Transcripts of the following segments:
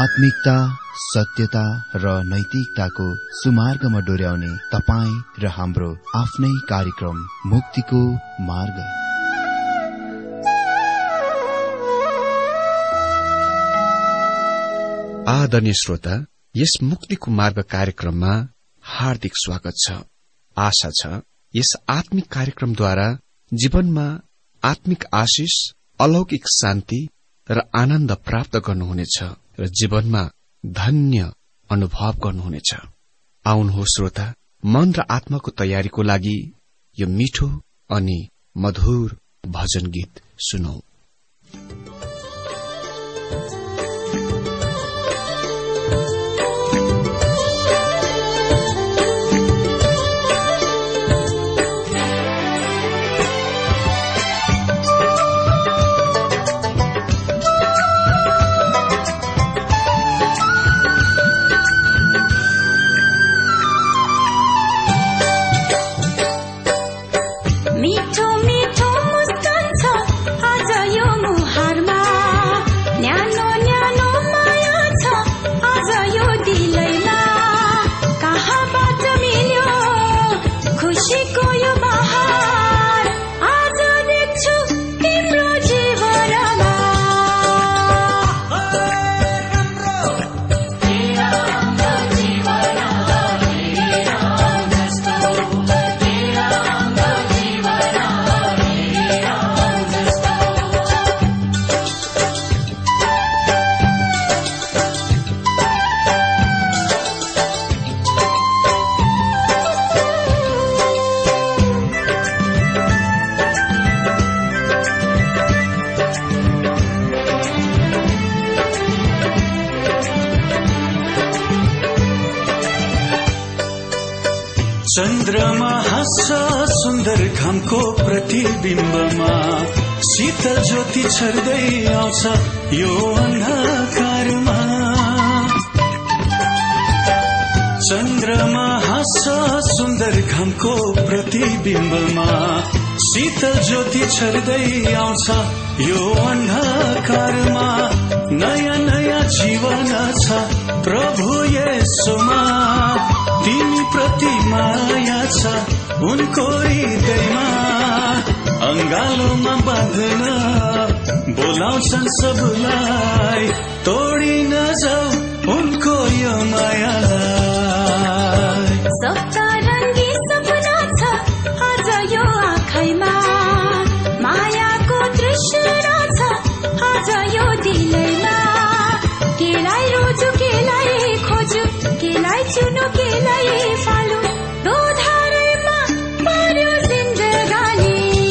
आत्मिकता, सत्यता र नैतिकताको सुमार्गमा डोर्याउने तपाईँ र हाम्रो आफ्नै कार्यक्रम मुक्तिको मार्ग। आदरणीय श्रोता, यस मुक्तिको मार्ग कार्यक्रममा हार्दिक स्वागत छ। आशा छ यस आत्मिक कार्यक्रमद्वारा जीवनमा आत्मिक आशिष, अलौकिक शान्ति र आनन्द प्राप्त गर्नुहुनेछ र जीवनमा धन्य अनुभव गर्नुहुनेछ। आउनुहोस् श्रोता, मन र आत्माको तयारीको लागि यो मिठो अनि मधुर भजन गीत सुनौ। मिठो मिठो मुस्कान छ आज यो मुहारमा, न्यानो न्यानो माया छ आज यो दिलैमा। कहाँबाट मिल्यो खुसीको यो बहार, आज देख्छु तिम्रो जीवनमा। चन्द्रमा हाँस्छ सुन्दर घामको प्रतिबिम्बमा, शीतल ज्योति छर्दै आउँछ यो अन्धकारमा। चन्द्रमा हाँस्छ सुन्दर घामको प्रतिबिम्बमा, शीतल ज्योति छर्दै आउँछ यो अन्धकारमा। नयाँ नयाँ जीवन छ प्रभु येशूमा, तिमी प्रति माया छ उनको हृदयमा। अंगालोमा बाँध्न बोलाउँछन् सबलाई, तोडी नजाऊ उनको यो मायालाई। सप्तरङ्गी सपना छ आज यो आँखैमा, मायाको दृश्य छ आज यो दिलैमा। केलाई रोजु केलाई खोजु, केलाई चुनु केलाई फालु, दोधारैमा पर्यो जिन्दगानी।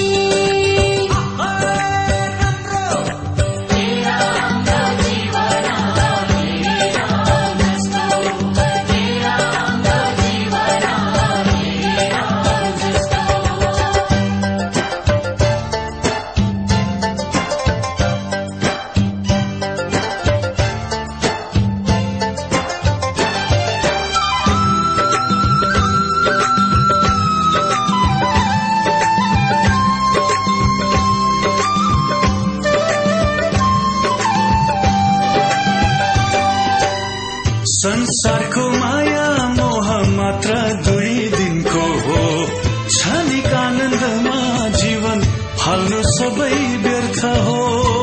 संसारको माया मोह मात्र दुई दिनको हो, क्षणिक आनन्दमा जीवन फाल्नु सबै व्यर्थ हो।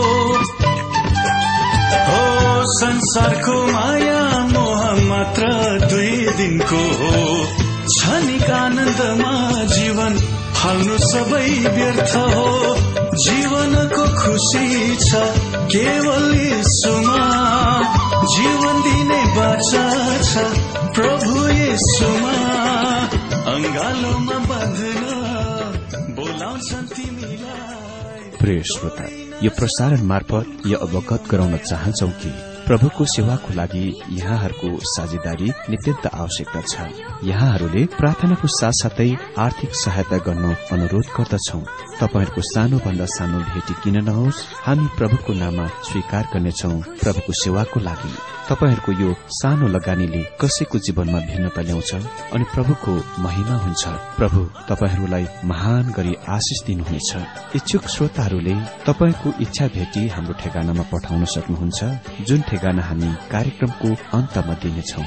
हो संसारको माया मोह मात्र दुई दिनको हो, क्षणिक आनन्दमा जीवन फाल्नु सबै व्यर्थ हो। जीवनको खुसी छ केवल येशूमा, जीवन दिने बाचा छ प्रभु येशूमा। अंगालोमा बाँध्न बोलाउँछन् तिमीलाई। प्रिय श्रोता, यो प्रसारण मार्फत यो अवगत गराउन चाहन्छौ कि प्रभुको सेवाको लागि यहाँहरूको साझेदारी नित्यन्त आवश्यकता छ। यहाँहरूले प्रार्थनाको साथसाथै आर्थिक सहायता गर्नु अनुरोध गर्दछौ। तपाईहरूको सानोभन्दा सानो भेटी किन नहोस्, हामी प्रभुको नाममा स्वीकार गर्नेछौ। प्रभुको सेवाको लागि तपाईहरूको यो सानो लगानीले कसैको जीवनमा भिन्नता ल्याउँछ अनि प्रभुको महिमा हुन्छ। प्रभु तपाईहरूलाई महान गरी आशिष दिनुहुनेछ। इच्छुक श्रोताहरूले तपाईको इच्छा भेटी हाम्रो ठेगानामा पठाउन सक्नुहुन्छ, जुन ठेगाना हामी कार्यक्रमको अन्तमा दिनेछौं।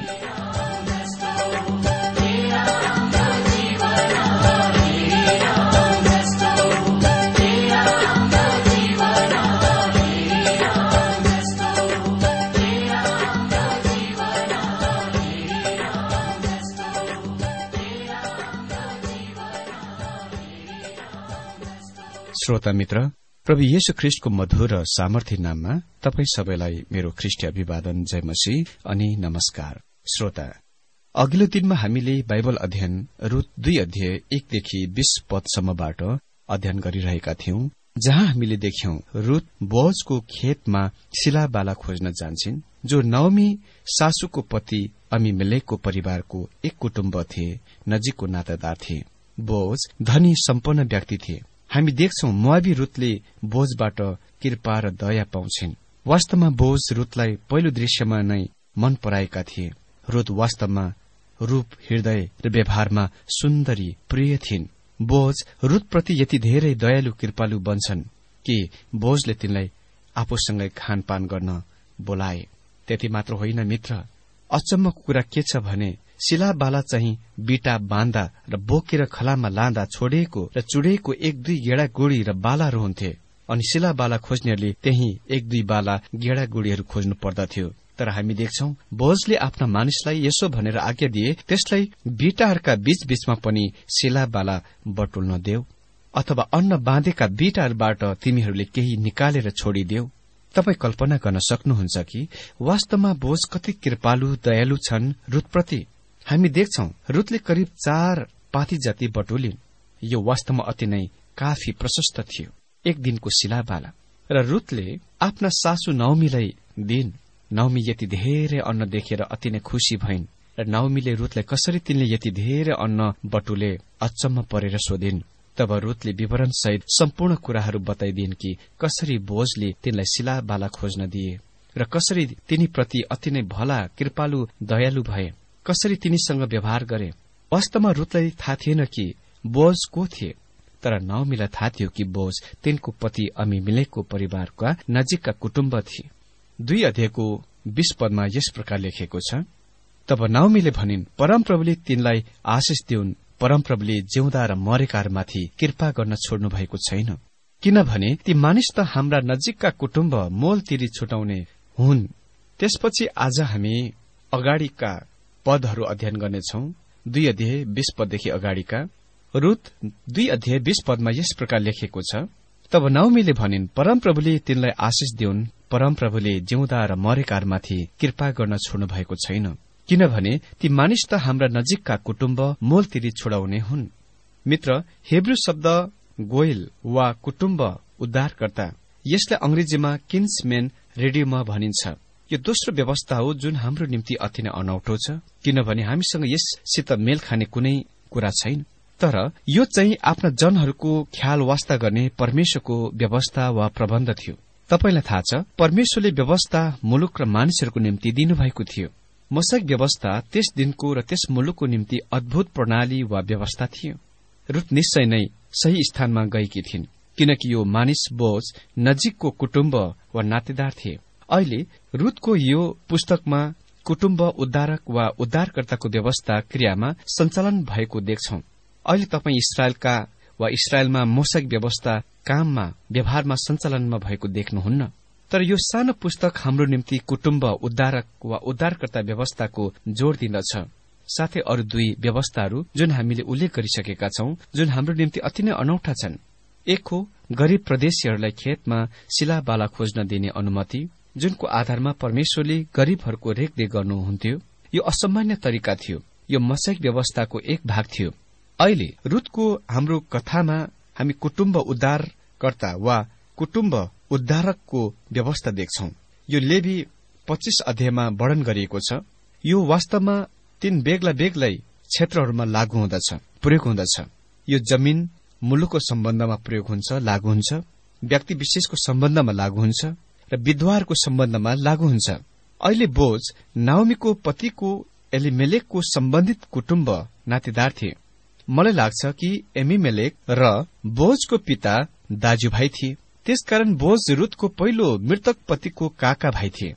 श्रोता मित्र, प्रभु येशू ख्रिस्टको मधुर र सामर्थ्य नाममा तपाई सबैलाई मेरो ख्रिस्टीय अभिवादन, जय मसीह अनि नमस्कार। श्रोता, अघिल्लो दिनमा हामीले बाइबल अध्ययन रुथ 2 अध्याय 1 देखि 20 पदसम्मबाट अध्ययन गरिरहेका थियौं, जहाँ हामीले देख्यौं रुथ बोअजको खेतमा सिलाबाला खोज्न जान्छन्, जो नाओमी सासूको पति अमीमेलेकको परिवारको एक कुटुम्ब थिए, नजिकको नातादार थिए। बोअज धनी सम्पन्न व्यक्ति थिए। हामी देख्छौं मोआबी रुथले बोअजबाट कृपा र दया पाउँछिन्। वास्तवमा बोअज रुथलाई पहिलो दृश्यमा नै मन पराएका थिए। रुथ वास्तवमा रूप, हृदय र व्यवहारमा सुन्दरी, प्रिय थिइन्। बोअज रुथप्रति यति धेरै दयालु कृपालु बन्छन् कि बोअजले तिनलाई आफूसँगै खानपान गर्न बोलाए। त्यति मात्र होइन मित्र, अचम्मको कुरा के छ भने सिलाबाला चाहिँ बिटा बाँधा र बोकेर खलामा लाँदा छोडिएको र चुडेको 1-2 गेडा गुडी र बालाहरू हुन्थे, अनि सिलाबाला खोज्नेहरूले त्यही 1-2 बाला गेडा गुडीहरू खोज्नु पर्दथ्यो। तर हामी देख्छौं बोअजले आफ्ना मानिसलाई यसो भनेर आज्ञा दिए, त्यसलाई बिटाहरूका बीचबीचमा पनि सिलाबाला बटुल्न देऊ, अथवा अन्न बाँधेका बिटाहरूबाट तिमीहरूले केही निकालेर छोडिदेऊ। तपाई कल्पना गर्न सक्नुहुन्छ कि वास्तवमा बोअज कति कृपालु दयालु छन् रुथप्रति। हामी देख्छौं रुथले करिब 4 पाथी जति बटुलिन्। यो वास्तवमा अति नै काफी प्रशस्त थियो, एक दिनको सिलाबाला। र रुथले आफ्ना सासू नाओमीलाई दिइन्। नाओमी यति धेरै अन्न देखेर अति नै खुशी भइन्, र नाओमीले रुथलाई कसरी तिनले यति धेरै अन्न बटुले अचम्म परेर सोधिन्। तब रुथले विवरण सहित सम्पूर्ण कुराहरू बताइदिन् कि कसरी बोअजले तिनलाई सिलाबाला खोज्न दिए र कसरी तिनीप्रति अति नै भला, कृपालु, दयालु भए, कसरी तिनीसँग व्यवहार गरे। वास्तवमा रुथलाई थाहा थिएन कि बोअज को थिए, तर नाओमीलाई थाहा थियो कि बोअज तिनको पति अमीमेलेकको परिवारका नजिकका कुटुम्ब थिए। 2 अध्यायको 20 पदमा यस प्रकार लेखेको छ, तब नाओमीले भनिन्, परमप्रभुले तिनलाई आशिष दिउन्, परमप्रभुले जिउँदा र मरेकाहरूमाथि कृपा गर्न छोड्नु भएको छैन, किनभने ती मानिस त हाम्रा नजिकका कुटुम्ब मोल तिरी छुटाउने हुन्। त्यसपछि आज हामी अगाडिका पदहरू अध्ययन गर्नेछौं। 2 अध्याय 20 पददेखि अगाडिका। रुथ 2 अध्याय 20 पदमा यस प्रकार लेखेको छ, तब नाओमीले भनिन्, परमप्रभुले तिनलाई आशिष दिउन्, परमप्रभुले जिउँदा र मरेकाहरूमाथि कृपा गर्न छोड्नु भएको छैन, किनभने ती मानिस त हाम्रा नजिकका कुटुम्ब मोल तिरी छोडाउने हुन्। मित्र, हेब्रू शब्द गोयल वा कुटुम्ब उद्धारकर्ता, यसलाई अंग्रेजीमा किन्समेन रेडियोमा भनिन्छ। यो दोस्रो व्यवस्था हो जुन हाम्रो निम्ति अति नै अनौठो छ, किनभने हामीसँग यससित मेल खाने कुनै कुरा छैन। तर यो चाहिँ आफ्ना जनहरूको ख्याल वास्ता गर्ने परमेश्वरको व्यवस्था वा प्रबन्ध थियो। तपाईलाई थाहा छ, परमेश्वरले व्यवस्था मुलुक र मानिसहरूको निम्ति दिनुभएको थियो। मोसाइक व्यवस्था त्यस दिनको र त्यस मुलुकको निम्ति अद्भुत प्रणाली वा व्यवस्था थियो। रुथ निश्चय नै सही स्थानमा गएकी थिइन्, किनकि यो मानिस बोअज नजिकको कुटुम्ब वा नातेदार थिए। अहिले रुथको यो पुस्तकमा कुटुम्ब उद्धारक वा उद्धारकर्ताको व्यवस्था क्रियामा सञ्चालन भएको देख्छौं। अहिले तपाई इस्राएलका वा इस्राएलमा मोसाइक व्यवस्था काममा, व्यवहारमा, सञ्चालनमा भएको देख्नुहुन्न। तर यो सानो पुस्तक हाम्रो निम्ति कुटुम्ब उद्धारक वा उद्धारकर्ता व्यवस्थाको जोड़ दिँदछ। साथै अरू 2 व्यवस्थाहरू जुन हामीले उल्लेख गरिसकेका छौं, जुन हाम्रो निम्ति अति नै अनौठा छन्। एक हो गरीब प्रदेशीहरूलाई खेतमा सिलाबाला खोज्न दिने अनुमति, जुनको आधारमा परमेश्वरले गरीबहरूको रेखदेख गर्नुहुन्थ्यो। यो असामान्य तरिका थियो। यो मोसाइक व्यवस्थाको एक भाग थियो। अहिले रुथको हाम्रो कथामा हामी कुटुम्ब उद्धारकर्ता वा कुटुम्ब उद्धारकको व्यवस्था देख्छौं। यो लेवी 25 अध्यायमा वर्णन गरिएको छ। यो वास्तवमा 3 बेग्ला बेग्लै क्षेत्रहरूमा लागू हुँदछ, प्रयोग हुँदछ। यो जमिन मुलुकको सम्बन्धमा प्रयोग हुन्छ, लागू हुन्छ, व्यक्ति विशेषको सम्बन्धमा लागू हुन्छ र विधवाहरूको सम्बन्धमा लागू हुन्छ। अहिले बोअज नाओमीको पतिको एलिमेलेकको सम्बन्धित कुटुम्ब नातेदार थिए। मलाई लाग्छ कि एलिमेलेक र बोअजको पिता दाजुभाइ थिए। त्यसकारण बोअज रुथको पहिलो मृतक पतिको काका भाइ थिए।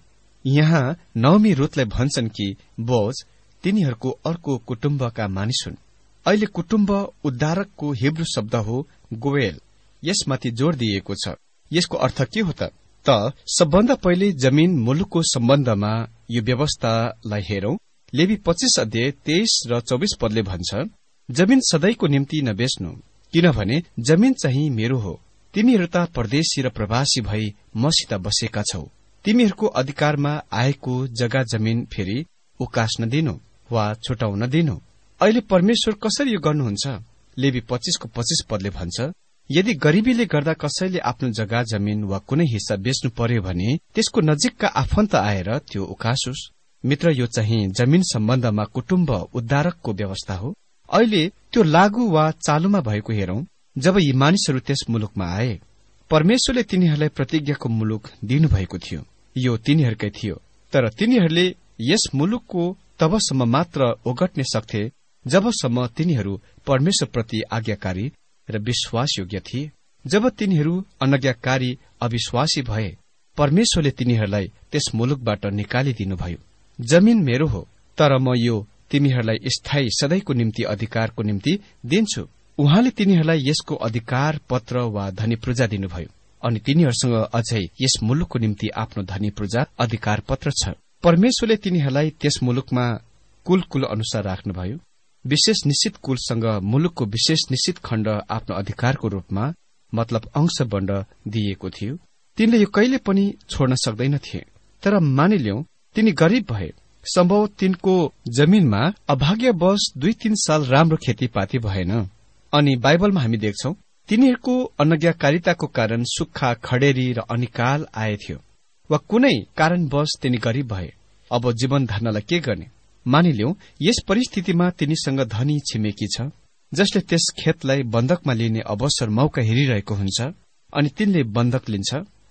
यहाँ नौमी रुतलाई भन्छन् कि बोज तिनीहरूको अर्को कुटुम्बका मानिस हुन्। अहिले कुटुम्ब उद्धारकको हिब्रू शब्द हो गोएल। यसमाथि जोड़ दिइएको छ। यसको अर्थ के हो त सबभन्दा पहिले जमीन मुलुकको सम्बन्धमा यो व्यवस्थालाई हेरौं। लेवी 25 अध्याय 23 र 24 पदले भन्छ, जमीन सधैँको निम्ति नबेच्नु, किनभने जमीन चाहिँ मेरो हो। तिमीहरू त परदेशी र प्रवासी भई मसित बसेका छौ। तिमीहरूको अधिकारमा आएको जग्गा जमीन फेरि उकास्न दिनु वा छुटाउन दिनु। अहिले परमेश्वर कसरी यो गर्नुहुन्छ? लेवी 25 को 25 पदले भन्छ, यदि गरीबीले गर्दा कसैले आफ्नो जग्गा जमीन वा कुनै हिस्सा बेच्नु पर्यो भने त्यसको नजिकका आफन्त आएर त्यो उकासोस्। मित्र, यो चाहिँ जमीन सम्बन्धमा कुटुम्ब उद्धारकको व्यवस्था हो। अहिले त्यो लागू वा चालुमा भएको हेरौं। जब यी मानिसहरू त्यस मुलुकमा आए, परमेश्वरले तिनीहरूलाई प्रतिज्ञाको मुलुक दिनुभएको थियो। यो तिनीहरूकै थियो, तर तिनीहरूले यस मुलुकको तबसम्म मात्र ओगट्ने सक्थे जबसम्म तिनीहरू परमेश्वरप्रति आज्ञाकारी र विश्वासयोग्य थिए। जब तिनीहरू अनज्ञाकारी अविश्वासी भए, परमेश्वरले तिनीहरूलाई त्यस मुलुकबाट निकालिदिनुभयो। जमीन मेरो हो, तर म यो तिमीहरूलाई स्थायी सधैँको निम्ति अधिकारको निम्ति दिन्छु। उहाँले तिनीहरूलाई यसको अधिकार पत्र वा धनी पूर्जा दिनुभयो, अनि तिनीहरूसँग अझै यस मुलुकको निम्ति आफ्नो धनी पूर्जा अधिकार पत्र छ। परमेश्वरले तिनीहरूलाई त्यस मुलुकमा कुल अनुसार राख्नुभयो। विशेष निश्चित कुलसँग मुलुकको विशेष निश्चित खण्ड आफ्नो अधिकारको रूपमा मतलब अंश बण्ड दिइएको थियो। तिनले यो कहिले पनि छोड्न सक्दैनथे। तर मानिल्यौं तिनी गरीब भए, सम्भव तिनको जमीनमा अभाग्यवश 2-3 साल राम्रो खेतीपाती भएन। अनि बाइबलमा हामी देख्छौं तिनीहरूको अनज्ञाकारिताको कारण सुक्खा, खडेरी र अनिकाल आएथ्यो, वा कुनै कारणवश तिनी गरीब भए। अब जीवन धान्नलाई के गर्ने? मानिल्यौं यस परिस्थितिमा तिनीसँग धनी छिमेकी छ, जसले त्यस खेतलाई बन्धकमा लिने अवसर मौका हेरिरहेको हुन्छ, अनि तिनले बन्धक लिन्छ।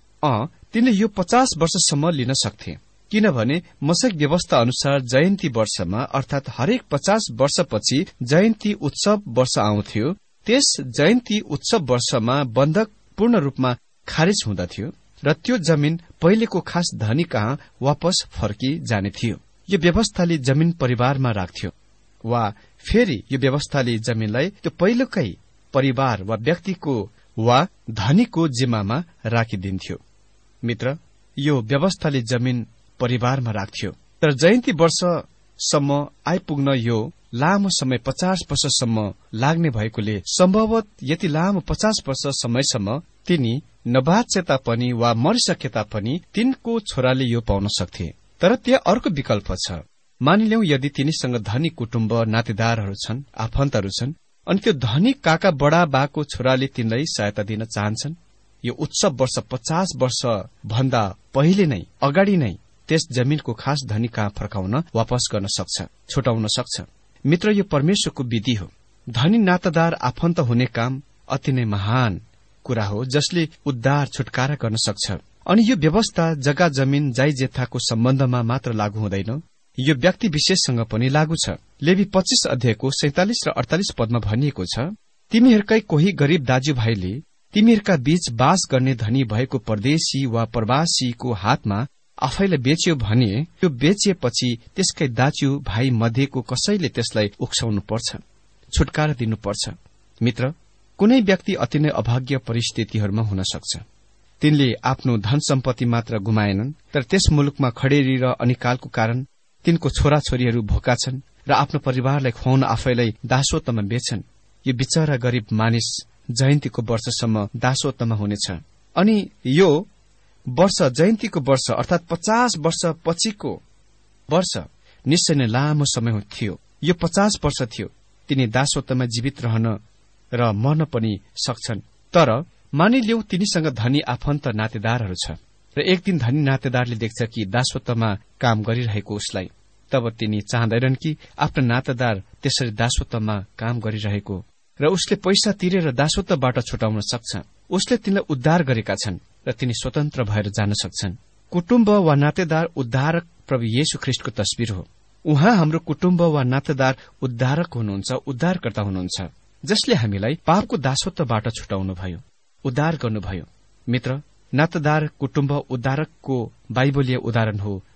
तिनले यो 50 वर्षसम्म लिन सक्थे, किनभने मसक व्यवस्था अनुसार जयन्ती वर्षमा अर्थात हरेक 50 वर्षपछि जयन्ती उत्सव वर्ष आउँथ्यो। त्यस जयन्ती उत्सव वर्षमा बन्धक पूर्ण रूपमा खारेज हुँदथ्यो र त्यो जमीन पहिलेको खास धनी कहाँ वापस फर्की जाने थियो। यो व्यवस्थाले जमीन परिवारमा राख्थ्यो, वा फेरि यो व्यवस्थाले जमीनलाई त्यो पहिलोकै परिवार वा व्यक्तिको वा धनीको जिम्मामा राखिदिन्थ्यो। मित्र, यो व्यवस्थाले जमीन परिवारमा राख्थ्यो, तर जयन्ती वर्षसम्म आइपुग्न यो लामो समय 50 वर्षसम्म लाग्ने भएकोले सम्भवत यति लामो 50 वर्ष समयसम्म तिनी नबाचे तापनि वा मरिसके तापनि तिनको छोराले यो पाउन सक्थे। तर त्यहाँ अर्को विकल्प छ। मानिल्यौं यदि तिनीसँग धनी कुटुम्ब, नातेदारहरू छन्, आफन्तहरू छन्, अनि त्यो धनी काका बडा बाको छोराले तिनलाई सहायता दिन चाहन्छन्, यो उत्सव वर्ष 50 वर्ष भन्दा पहिले नै अगाडि नै त्यस जमीनको खास धनी कहाँ फर्काउन वापस गर्न सक्छ, छुटाउन सक्छ। मित्र, यो परमेश्वरको विधि हो। धनी नातादार आफन्त हुने काम अति नै महान कुरा हो, जसले उद्धार छुटकारा गर्न सक्छ। अनि यो व्यवस्था जग्गा जमीन जाई जेथाको सम्बन्धमा मात्र लागू हुँदैन, यो व्यक्ति विशेषसँग पनि लागू छ। लेवी 25 अध्यायको 47 र 48 पदमा भनिएको छ, तिमीहरूकै कोही गरीब दाजुभाइले तिमीहरूका बीच बास गर्ने धनी भएको परदेशी वा प्रवासीको हातमा आफैलाई बेच्यो भने त्यो बेचिएपछि त्यसकै दाजु भाइ मध्येको कसैले त्यसलाई उक्साउनु पर्छ, छुटकारा दिनुपर्छ। मित्र, कुनै व्यक्ति अति नै अभाग्य परिस्थितिहरूमा हुन सक्छ। तिनले आफ्नो धन सम्पत्ति मात्र गुमाएनन्, तर त्यस मुलुकमा खडेरी र अनिकालको कारण तिनको छोराछोरीहरू भोका छन् र आफ्नो परिवारलाई खुवाउन आफैलाई दासत्वमा बेच्छन्। यो बिचरा गरीब मानिस जयन्तीको वर्षसम्म दासत्वमा हुनेछ। अनि यो वर्ष जयन्तीको वर्ष अर्थात 50 वर्ष पछिको वर्ष निश्चय नै लामो समय थियो। यो 50 वर्ष थियो। तिनी दासत्वमा जीवित रहन र मर्न पनि सक्छन्। तर मानिलियौ तिनीसँग धनी आफन्त नातेदारहरू छ र एक दिन धनी नातेदारले देख्छ कि दासत्वमा काम गरिरहेको उसलाई, तब तिनी चाहँदैनन् कि आफ्नो नातेदार त्यसरी दासत्वमा काम गरिरहेको र उसले पैसा तिरेर दासत्वबाट छुटाउन सक्छ। उसले तिनलाई उद्धार गरेका छन् र तिनी स्वतन्त्र भएर जान सक्छन्। कुटुम्ब वा नातेदार उद्धारक प्रभु येशू ख्रीष्टको तस्बिर हो। उहाँ हाम्रो कुटुम्ब वा नातेदार उद्धारक हुनुहुन्छ, उद्धारकर्ता हुनुहुन्छ, जसले हामीलाई पापको दासत्वबाट छुटाउनुभयो, उद्धार गर्नुभयो। मित्र, नातेदार कुटुम्ब उद्धारकको बाइबलीय उदाहरण हो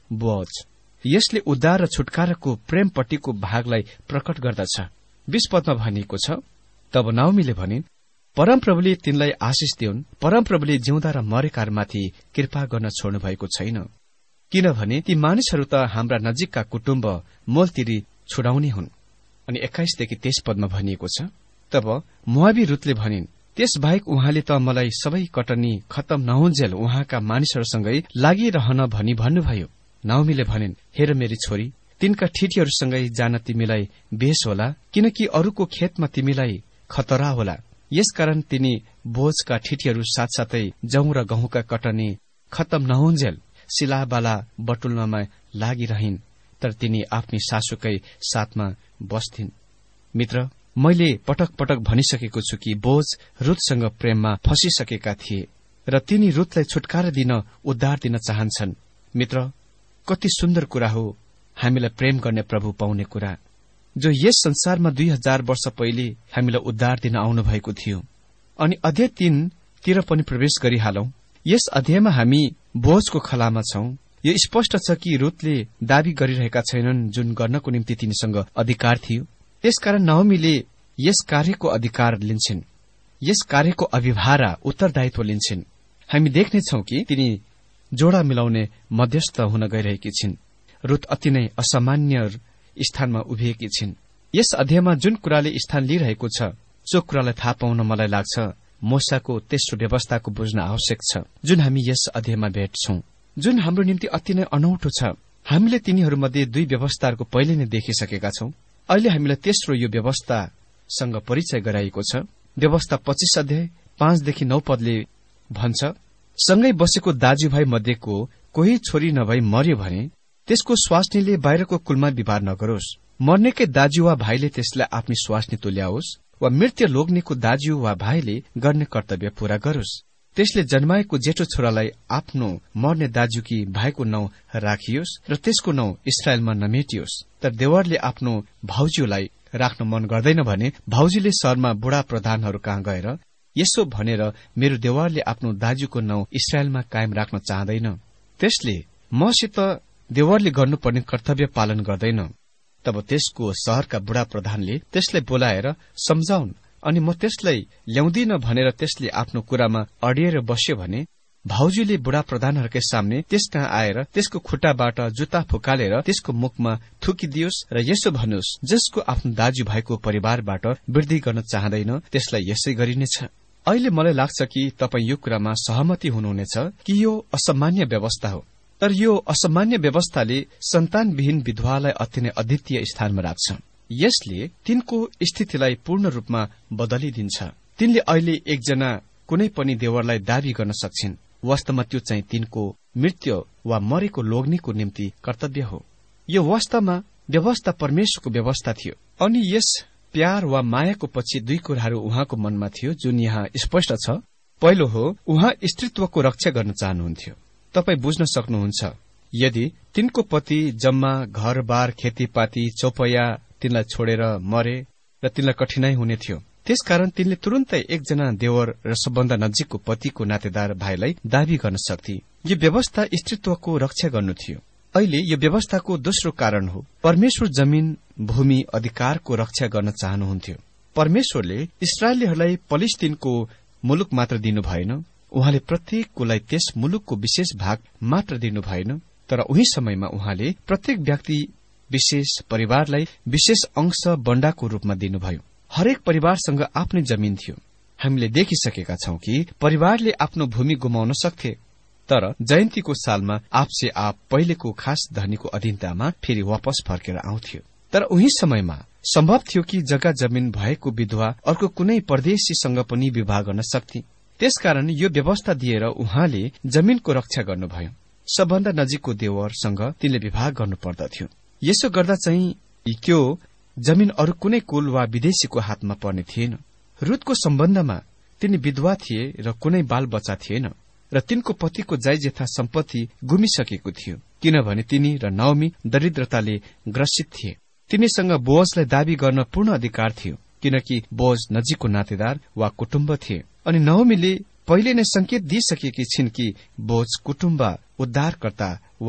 बोअज। यसले उद्धार र छुटकाराको प्रेमपट्टिको भागलाई प्रकट गर्दछ। 20 पदमा भनिएको छ, तब नाओमीले भनिन्, परमप्रभुले तिनलाई आशिष दिउन्। परमप्रभुले जिउँदा र मरेकाहरूमाथि कृपा गर्न छोड्नु भएको छैन, किनभने ती मानिसहरू त हाम्रा नजिकका कुटुम्ब मोलतिरी छुडाउने हुन्। अनि 21 देखि 23 पदमा भनिएको छ, तब मोआबी रुतले भनिन्, त्यसबाहेक उहाँले त मलाई सबै कटनी खत्तम नहुन्जेल उहाँका मानिसहरूसँगै लागिरहन भनी भन्नुभयो। नाओमीले भनिन्, हेर मेरी छोरी, तिनका ठिटीहरूसँगै जान तिमीलाई बेस होला, किनकि अरूको खेतमा तिमीलाई खतरा होला। यसकारण तिनी बोझका ठिटीहरू साथसाथै जौं र गहुँका कटनी खत्तम नहुन्जेल सिलाबाला बटुल्नमा लागिरहिन्, तर तिनी आफ्नी सासूकै साथमा बस्थिन्। मित्र, मैले पटक पटक भनिसकेको छु कि बोझ रुथसँग प्रेममा फँसिसकेका थिए र तिनी रुथलाई छुटकारा दिन, उद्धार दिन चाहन्छन्। मित्र, कति सुन्दर कुरा हो हामीलाई प्रेम गर्ने प्रभु पाउने कुरा, जो यस संसारमा 2000 वर्ष पहिले हामीलाई उद्धार दिन आउनु भएको थियो। अनि अध्याय 3 तिर पनि प्रवेश गरिहालौं। यस अध्यायमा हामी बोझको खलामा छौं। यो स्पष्ट छ कि रुथले दावी गरिरहेका छैनन् जुन गर्नको निम्ति तिनीसँग अधिकार थियो। त्यसकारण नाओमीले यस कार्यको अधिकार लिन्छन्, यस कार्यको अभिभारा उत्तरदायित्व लिन्छन्। हामी देख्नेछौं कि तिनी जोडा मिलाउने मध्यस्थ हुन गइरहेकी छिन्। रुथ अति नै असामान्य स्थानमा उभिएकी छिन्। यस अध्यायमा जुन कुराले स्थान लिइरहेको छ, सो कुरालाई थाहा पाउन मलाई लाग्छ मूसाको तेस्रो व्यवस्थाको बुझ्न आवश्यक छ, जुन हामी यस अध्यायमा भेट्छौं, जुन हाम्रो निम्ति अति नै अनौठो छ। हामीले तिनीहरूमध्ये 2 व्यवस्थाहरूको पहिले नै देखिसकेका छौं। अहिले हामीलाई तेस्रो यो व्यवस्थासँग परिचय गराइएको छ। व्यवस्था 25 अध्याय 5 देखि 9 पदले भन्छ, सँगै बसेको दाजुभाइ मध्येको कोही छोरी नभई मर्यो भने त्यसको स्वास्नीले बाहिरको कुलमा विवाह नगरोस्। मर्नेकै दाजु वा भाइले त्यसलाई आफ्नी स्वास्नी तुल्याओस्, वा मृत्यु लोग्नेको दाजु वा भाइले गर्ने कर्तव्य पूरा गरोस्। त्यसले जन्माएको जेठो छोरालाई आफ्नो मर्ने दाजुकी भाइको नाउँ राखियोस् र त्यसको नाउँ इस्राएलमा नमेटियोस्। तर देवरले आफ्नो भाउजूलाई राख्न मन गर्दैन भने भाउजूले शहरमा बुढा प्रधानहरू कहाँ गएर यसो भनेर मेरो देवरले आफ्नो दाजुको नाउँ इस्राएलमा कायम राख्न चाहँदैन, त्यसले मसित देवरले गर्नुपर्ने कर्तव्य पालन गर्दैन। तब त्यसको शहरका बुढा प्रधानले त्यसलाई बोलाएर सम्झाउन्, अनि म त्यसलाई ल्याउँदिन भनेर त्यसले आफ्नो कुरामा अडिएर बस्यो भने भाउजूले बुढा प्रधानहरूकै सामने त्यसकहाँ आएर त्यसको खुट्टाबाट जुत्ता फुकालेर त्यसको मुखमा थुकिदियोस् र यसो भन्नुहोस्, जसको आफ्नो दाजुभाइको परिवारबाट वृद्धि गर्न चाहँदैन त्यसलाई यसै गरिनेछ। अहिले मलाई लाग्छ कि तपाईँ यो कुरामा सहमति हुनुहुनेछ कि यो असामान्य व्यवस्था हो, तर यो असामान्य व्यवस्थाले सन्तानविहीन विधवालाई अति नै अद्वितीय स्थानमा राख्छ। यसले तिनको स्थितिलाई पूर्ण रूपमा बदलिदिन्छ। तिनले अहिले एकजना कुनै पनि देवरलाई दावी गर्न सक्छिन्। वास्तवमा त्यो चाहिँ तिनको मृत्यु वा मरेको लोग्नेको निम्ति कर्तव्य हो। यो वास्तवमा व्यवस्था परमेश्वरको व्यवस्था थियो, अनि यस प्यार वा मायाको पछि 2 कुराहरू उहाँको मनमा थियो जुन यहाँ स्पष्ट छ। पहिलो हो, उहाँ स्त्रीत्वको रक्षा गर्न चाहनुहुन्थ्यो। तपाईँ बुझ्न सक्नुहुन्छ, यदि तिनको पति जम्मा घरबार खेतीपाती चौपया तिनलाई छोडेर मरे र तिनलाई कठिनाई हुने थियो। त्यसकारण तिनले तुरुन्तै एकजना देवर र सबभन्दा नजिकको पतिको नातेदार भाइलाई दावी गर्न सक्थे। यो व्यवस्था स्त्रीत्वको रक्षा गर्नु थियो। अहिले यो व्यवस्थाको दोस्रो कारण हो, परमेश्वर जमिन भूमि अधिकारको रक्षा गर्न चाहनुहुन्थ्यो। परमेश्वरले इस्राएलीहरूलाई पलिस्तीनको मुलुक मात्र दिनु भएन, उहाँले प्रत्येककोलाई त्यस मुलुकको विशेष भाग मात्र दिनु भएन, तर उही समयमा उहाँले प्रत्येक व्यक्ति विशेष परिवारलाई विशेष अंश बण्डाको रूपमा दिनुभयो। हरेक परिवारसँग आफ्नै जमिन थियो। हामीले देखिसकेका छौं कि परिवारले आफ्नो भूमि गुमाउन सक्थे, तर जयन्तीको सालमा आपसे आप पहिलेको खास धनीको अधीनतामा फेरि वापस फर्केर आउँथ्यो। तर उही समयमा सम्भव थियो कि जग्गा जमिन भएको विधवा अर्को कुनै परदेशीसँग पनि विवाह गर्न सक्थे। त्यसकारण यो व्यवस्था दिएर उहाँले जमिनको रक्षा गर्नुभयो। सबभन्दा नजिकको देवरसँग तिनले विवाह गर्नु पर्दथ्यो। यसो गर्दा चाहिँ त्यो जमिन अरू कुनै कुल वा विदेशीको हातमा पर्ने थिएन। रुथको सम्बन्धमा तिनी विधवा थिए र कुनै बाल बच्चा थिएन, र तिनको पतिको जायजेथा सम्पत्ति गुमिसकेको थियो, किनभने तिनी र नाओमी दरिद्रताले ग्रसित थिए। तिनीसँग बोअजलाई दावी गर्न पूर्ण अधिकार थियो, किनकि बोअज नजिकको नातेदार वा कुटुम्ब थिए। अनि नाओमीले पहिले नै संकेत दिइसकेकी छिन् कि बोअज कुटुम्ब उद्धारकर्ता वा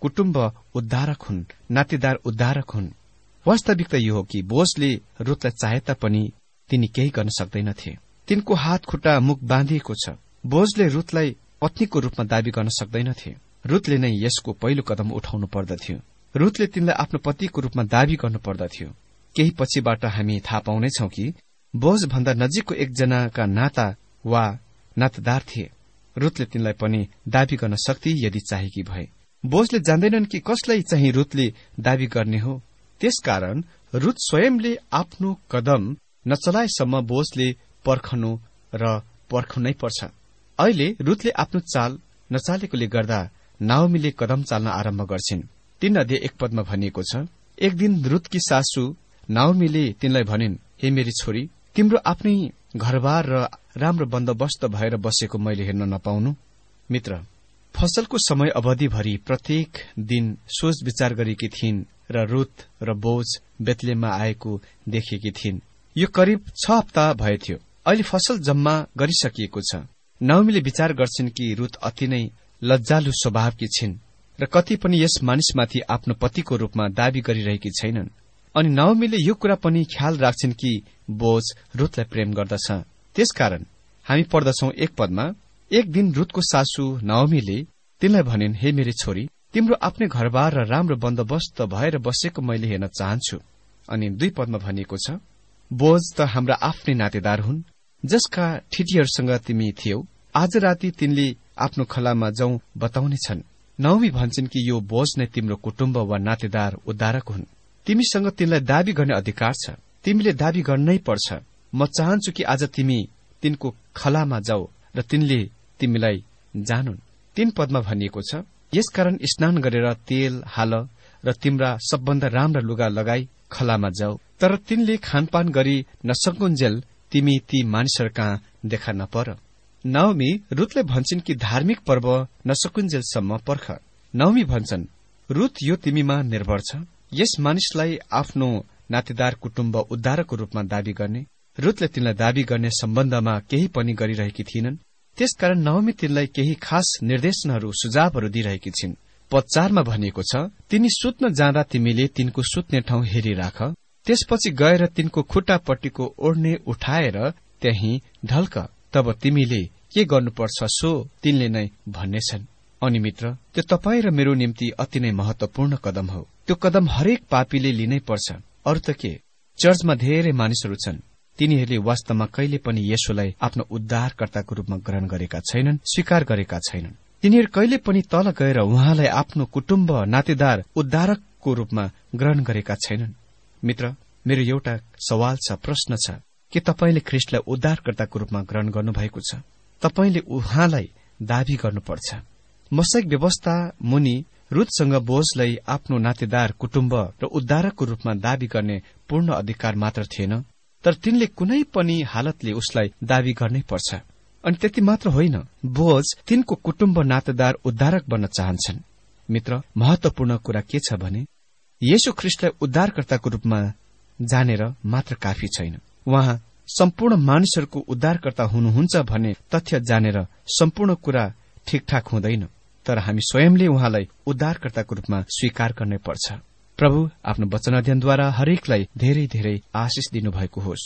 कुटुम्ब उद्धारक हुन्, नातेदार उद्धारक हुन्। वास्तविकता यो हो कि बोजले रुथलाई चाहे तापनि तिनी केही गर्न सक्दैनथे। तिनको हात खुट्टा मुख बाँधिएको छ। बोजले रुथलाई पत्नीको रूपमा दावी गर्न सक्दैनथे। रुथले नै यसको पहिलो कदम उठाउनु पर्दथ्यो। रुथले तिनलाई आफ्नो पतिको रूपमा दावी गर्नु पर्दथ्यो। केही पछिबाट हामी थाहा पाउनेछौं कि बोज भन्दा नजिकको एकजनाका नाता वा नातेदार थिए। रुथले तिनलाई पनि दावी गर्न सक्थे यदि चाहेकी भए। बोजले जान्दैनन् कि कसलाई चाहिँ रुथले दावी गर्ने हो। त्यसकारण रुथ स्वयंले आफ्नो कदम नचलाएसम्म बोजले पर्खनु र पर्खनै पर्छ। अहिले रुथले आफ्नो चाल नचालेकोले गर्दा नाओमीले कदम चाल्न आरम्भ गर्छिन्। 3 अध्याय 1 पदमा भनिएको छ, एक दिन रुथकी सासू नाओमीले तिनलाई भनिन्, हे मेरी छोरी, तिम्रो आफ्नै घरबार र राम्रो बन्दोबस्त भएर बसेको मैले हेर्न नपाउनु। मित्र, फसलको समय अवधिभरि प्रत्येक दिन सोच विचार गरेकी थिइन् र रुथ र बोज बेथलेहममा आएको देखेकी थिइन्। यो करिब 6 हप्ता भएथ्यो। अहिले फसल जम्मा गरिसकिएको छ। नाओमीले विचार गर्छिन् कि रुथ अति नै लज्जालु स्वभावकी छिन् र कति पनि यस मानिसमाथि आफ्नो पतिको रूपमा दावी गरिरहेकी छैनन्। अनि नाओमीले यो कुरा पनि ख्याल राख्छिन् कि बोज रुथलाई प्रेम गर्दछ। त्यसकारण हामी पढ्दछौं 1 पदमा, एक दिन रुथको सासू नाओमीले तिनलाई भनिन्, हे मेरी छोरी, तिम्रो आफ्नै घरबार र राम्रो बन्दोबस्त भएर बसेको मैले हेर्न चाहन्छु। अनि 2 पदमा भनिएको छ, बोज त हाम्रा आफ्नै नातेदार हुन्, जसका ठिटीहरूसँग तिमी थियौ। आज राति तिनले आफ्नो खलामा जाउँ बताउनेछन्। नाओमी भन्छन् कि यो बोज नै तिम्रो कुटुम्ब वा नातेदार उद्धारक हुन्। तिमीसँग तिनलाई दावी गर्ने अधिकार छ। तिमीले दावी गर्नै पर्छ। म चाहन्छु कि आज तिमी तिनको खलामा जाऊ र तिनले तिमीलाई जानुन्। 3 पदमा भनिएको छ, यसकारण स्नान गरेर तेल हाल र तिम्रा सबभन्दा राम्रा लुगा लगाई खलामा जाऊ। तर तिनले खानपान गरी नसकुन्जेल तिमी ती मानिसहरू कहाँ देखा नपर। नाओमी रुथले भन्छन् कि धार्मिक पर्व नसकुन्जेलसम्म पर्ख। नाओमी भन्छन्, रुथ यो तिमीमा निर्भर छ। यस मानिसलाई आफ्नो नातेदार कुटुम्ब उद्धारको रूपमा दावी गर्ने। रुथले तिनलाई दावी गर्ने सम्बन्धमा केही पनि गरिरहेकी थिइनन्। त्यसकारण नाओमी तिनलाई केही खास निर्देशनहरू सुझावहरू दिइरहेकी छिन्। पद 4 मा भनिएको छ, तिनी सुत्न जाँदा तिमीले तिनको सुत्ने ठाउँ हेरिराख। त्यसपछि गएर तिनको खुट्टापट्टिको ओढ्ने उठाएर त्यही ढल्क। तब तिमीले के गर्नुपर्छ सो तिनले नै भन्नेछन्। अनि मित्र, त्यो तपाईँ र मेरो निम्ति अति नै महत्वपूर्ण कदम हो। त्यो कदम हरेक पापीले लिनै पर्छ। अरू त के, चर्चमा धेरै मानिसहरू छन्, तिनीहरूले वास्तवमा कहिले पनि येशूलाई आफ्नो उद्धारकर्ताको रूपमा ग्रहण गरेका छैनन्, स्वीकार गरेका छैनन्। तिनीहरू कहिले पनि तल गएर उहाँलाई आफ्नो कुटुम्ब नातेदार उद्धारकको रूपमा ग्रहण गरेका छैनन्। मित्र, मेरो एउटा सवाल छ, प्रश्न छ, के तपाईले ख्रीष्टलाई उद्धारकर्ताको रूपमा ग्रहण गर्नुभएको छ? तपाईले उहाँलाई दावी गर्नुपर्छ। मोसाइक व्यवस्था मुनि रुथसँग बोजलाई आफ्नो नातेदार कुटुम्ब र उद्धारकको रूपमा दावी गर्ने पूर्ण अधिकार मात्र थिएन, तर तिनले कुनै पनि हालतले उसलाई दावी गर्नै पर्छ। अनि त्यति मात्र होइन, बोज तिनको कुटुम्ब नातेदार उद्धारक बन्न चाहन्छन्। मित्र, महत्वपूर्ण कुरा के छ भने येशू ख्रीष्टलाई उद्धारकर्ताको रूपमा जानेर मात्र काफी छैन। उहाँ सम्पूर्ण मानिसहरूको उद्धारकर्ता हुनुहुन्छ भन्ने तथ्य जानेर सम्पूर्ण कुरा ठिकठाक हुँदैन, तर हामी स्वयंले उहाँलाई उद्धारकर्ताको रूपमा स्वीकार गर्नै पर्छ। प्रभु आफ्नो वचन अध्ययनद्वारा हरेकलाई धेरै धेरै आशिष दिनुभएको होस्।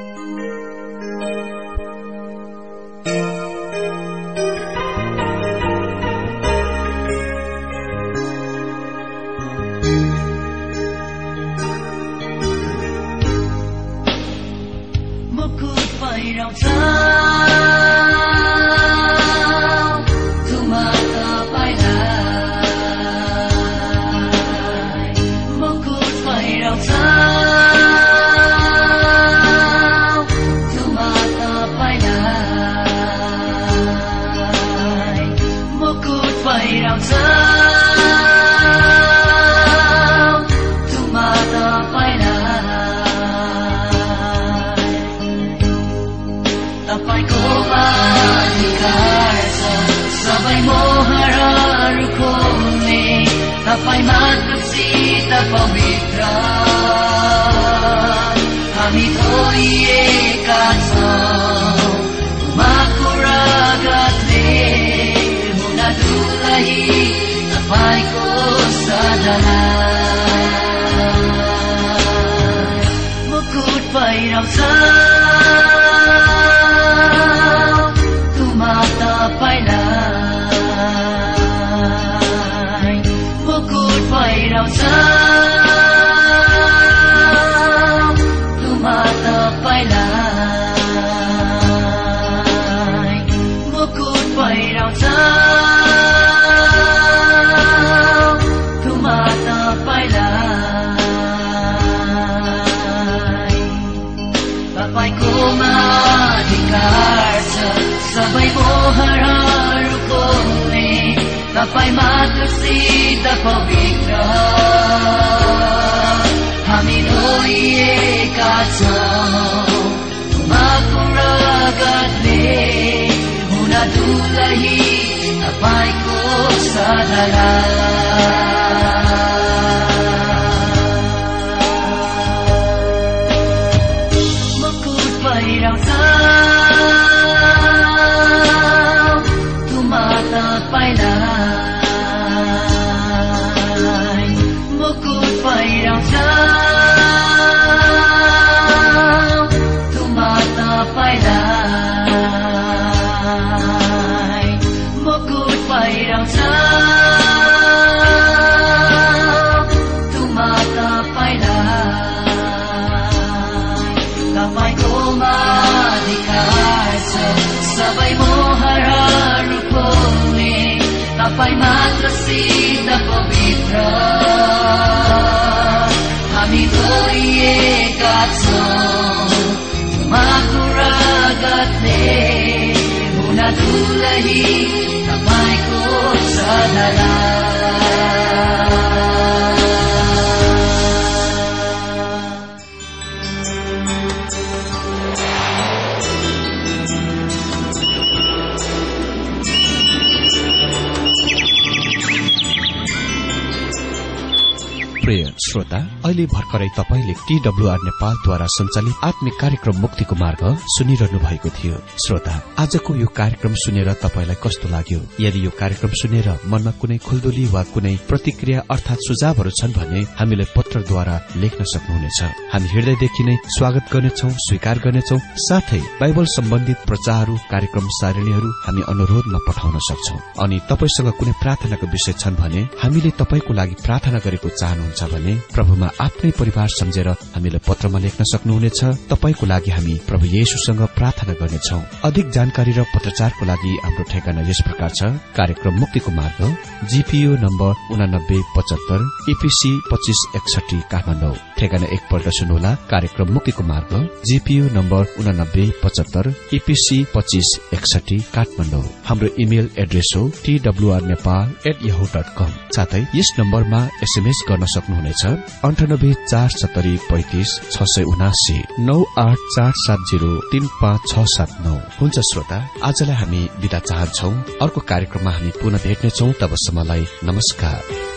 तपाईं मात्र सित पवित्र हामी धोइएका छौं उहाँको रगतले मुना धुलाई तपाईंको साधलाई मुकुट पहिराउँछ तुमा तपाईँलाई मुकुट पहिराउँछ तुमा तपाईँलाई मुकुट पहिराउँछ तुमा तपाईँलाई तपाईँकोमा अधिकार छ सबै मोहरहरू खोल्ने तपाईँ मात्र सिद्ध पवित्र हामी रोइएका छौँ उहाँको रगतले हुन दुलही तपाईँको सधलाई मुकुट पहिराउँछ तुमा तपाईँलाई मुकुट पहिराउँछ तुमा तपाईँलाई मुकुट पहिराउँछ तुमा तपाईँलाई तपाईँकोमा अधिकार छ सबै मोहरहरू खोल्ने तपाईँ मात्र सिद्ध पवित्र हामी रोइएका छौँ उहाँको रगतले हुन दुलही तपाईँको सधलाई प्रिय श्रोता, अहिले भर्खरै तपाईले TWR नेपालद्वारा सञ्चालित आत्मिक कार्यक्रम मुक्तिको मार्ग सुनिरहनु भएको थियो। श्रोता, आजको यो कार्यक्रम सुनेर तपाईलाई कस्तो लाग्यो? यदि यो कार्यक्रम सुनेर मनमा कुनै खुल्दुली वा कुनै प्रतिक्रिया अर्थात सुझावहरू छन् भने हामीलाई पत्रद्वारा लेख्न सक्नुहुनेछ। हामी हृदयदेखि नै स्वागत गर्नेछौं, स्वीकार गर्नेछौं। साथै बाइबल सम्बन्धित प्रचारहरू, कार्यक्रम सारणीहरू हामी अनुरोधमा पठाउन सक्छौं। अनि तपाईसँग कुनै प्रार्थनाको विषय छन् भने हामीले तपाईको लागि प्रार्थना गरेको चाहनुहुन्छ भने प्रभुमा आफ्नै परिवार सम्झेर हामीलाई पत्रमा लेख्न सक्नुहुनेछ। तपाईको लागि हामी प्रभु येशूसँग प्रार्थना गर्नेछौं। अधिक जानकारी र पत्रचारको लागि हाम्रो ठेगाना यस प्रकार छ। कार्यक्रम मुक्तिको मार्ग, GPO नम्बर 8975 EPC 2561 काठमाडौँ। ठेगाना एकपल्ट सुन्नुहोला। कार्यक्रम मुक्तिको मार्ग, GPO नम्बर 8975 EPC 2561 काठमाडौँ। हाम्रो इमेल एड्रेस हो twrnepal@yahoo.com। साथै यस नम्बरमा SMS गर्न सक्नुहुनेछ 9847355679 9847035679। हुन्छ श्रोता, आजलाई हामी बिदा चाहन्छौ। अर्को कार्यक्रममा हामी पुनः भेट्नेछौ। तबसम्मलाई नमस्कार।